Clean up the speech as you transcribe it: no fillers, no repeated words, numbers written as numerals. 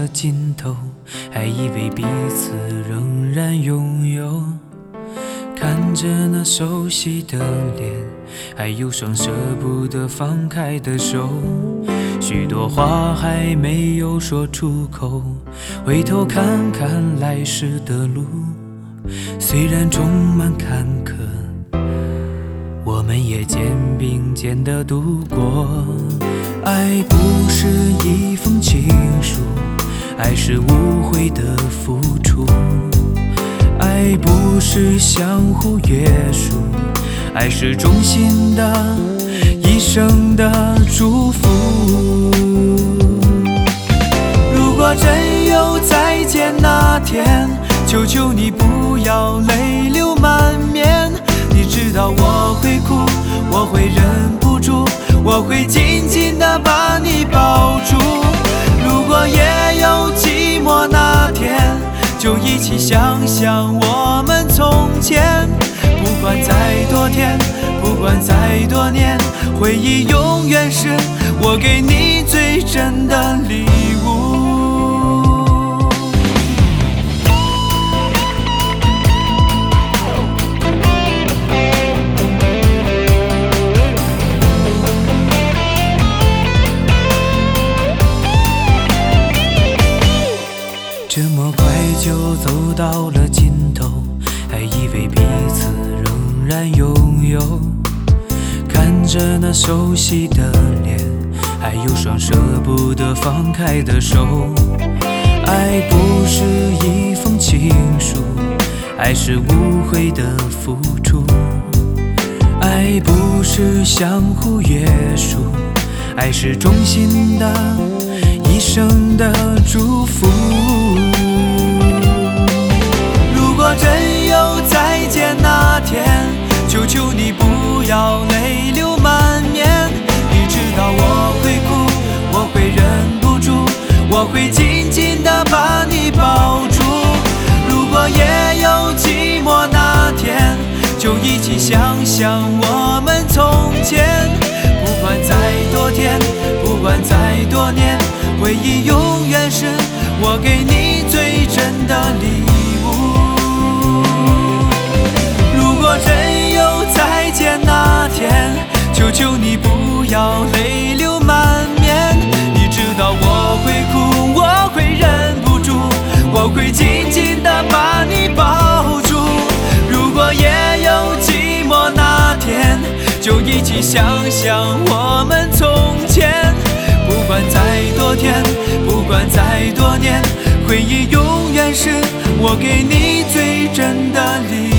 尽头，还以为彼此仍然拥有。看着那熟悉的脸，还有双舍不得放开的手，许多话还没有说出口，回头看看来时的路，虽然充满坎坷，我们也肩并肩地度过。爱不是一封情书，爱是无悔的付出，爱不是相互约束，爱是衷心的一生的祝福。如果真有再见那天，求求你不要泪流满面，你知道我会哭，我会忍不住，我会紧紧地把你抱住。如果也有寂寞那天，就一起想想我们从前。不管再多天，不管再多年，回忆永远是我给你最真的礼物。这么快就走到了尽头，还以为彼此仍然拥有。看着那熟悉的脸，还有双舍不得放开的手。爱不是一封情书，爱是无悔的付出，爱不是相互约束，爱是衷心的一生的祝福。如果真有再见那天，求求你不要泪流满面，你知道我会哭，我会忍不住，我会紧紧地把你抱住。如果也有寂寞那天，就一起想想我们从前。不管再多天，不管再多年，回忆永远是我给你最真的礼物。如果真有再见那天，求求你不要泪流满面，你知道我会哭，我会忍不住，我会紧紧地把你抱住。如果也有寂寞那天，就一起想想我们从前。不管再多天，不管再多年，回忆永远是我给你最真的礼物。